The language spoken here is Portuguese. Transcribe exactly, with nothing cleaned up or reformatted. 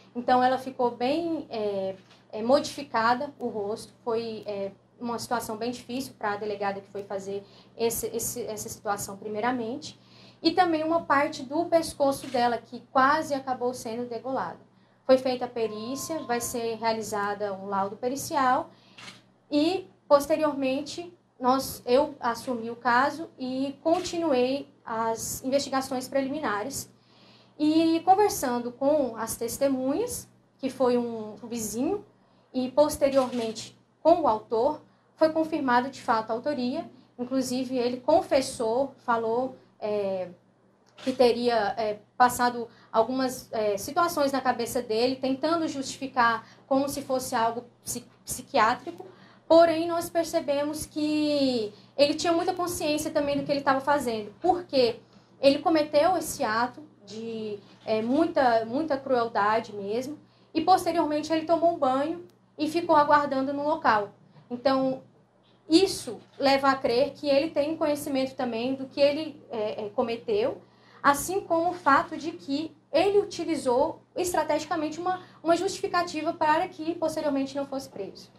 Então, ela ficou bem é, é, modificada, o rosto. Foi é, uma situação bem difícil para a delegada que foi fazer esse, esse, essa situação primeiramente. E também uma parte do pescoço dela, que quase acabou sendo degolada. Foi feita a perícia, vai ser realizada um laudo pericial e, posteriormente, nós, eu assumi o caso e continuei as investigações preliminares. E conversando com as testemunhas, que foi um vizinho, e posteriormente com o autor, foi confirmado de fato a autoria. Inclusive, ele confessou, falou é, que teria é, passado algumas é, situações na cabeça dele, tentando justificar como se fosse algo psiquiátrico. Porém, nós percebemos que ele tinha muita consciência também do que ele estava fazendo, porque ele cometeu esse ato de é, muita, muita crueldade mesmo, e posteriormente ele tomou um banho e ficou aguardando no local. Então, isso leva a crer que ele tem conhecimento também do que ele é, é, cometeu, assim como o fato de que ele utilizou estrategicamente uma, uma justificativa para que posteriormente não fosse preso.